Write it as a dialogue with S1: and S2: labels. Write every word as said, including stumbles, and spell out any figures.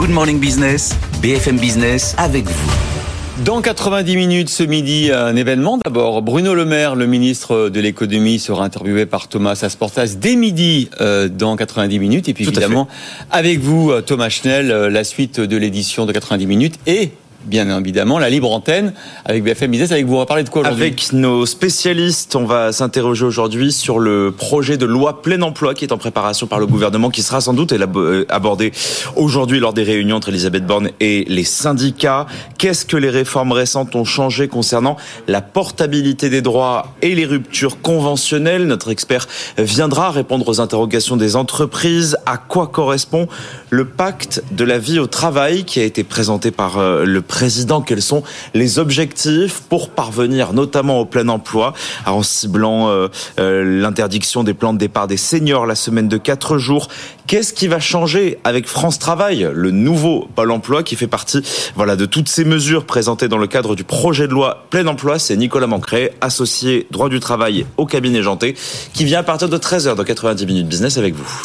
S1: Good Morning Business, B F M Business avec vous.
S2: Dans quatre-vingt-dix minutes ce midi, un événement. D'abord, Bruno Le Maire, le ministre de l'économie, sera interviewé par Thomas Asportas dès midi euh, dans quatre-vingt-dix minutes. Et puis Tout évidemment, avec vous, Thomas Schnell, la suite de l'édition de quatre-vingt-dix minutes et... bien évidemment, la libre antenne avec B F M Business. Avec vous, on va parler de quoi aujourd'hui ?
S3: Avec nos spécialistes, on va s'interroger aujourd'hui sur le projet de loi plein emploi qui est en préparation par le gouvernement, qui sera sans doute abordé aujourd'hui lors des réunions entre Elisabeth Borne et les syndicats. Qu'est-ce que les réformes récentes ont changé concernant la portabilité des droits et les ruptures conventionnelles ? Notre expert viendra répondre aux interrogations des entreprises. À quoi correspond le pacte de la vie au travail qui a été présenté par le président? Quels sont les objectifs pour parvenir notamment au plein emploi, en ciblant euh, euh, l'interdiction des plans de départ des seniors, la semaine de quatre jours? Qu'est-ce qui va changer avec France Travail, le nouveau Pôle emploi qui fait partie voilà, de toutes ces mesures présentées dans le cadre du projet de loi plein emploi? C'est Nicolas Mancret, associé droit du travail au cabinet Janté, qui vient à partir de treize heures dans quatre-vingt-dix minutes business avec vous.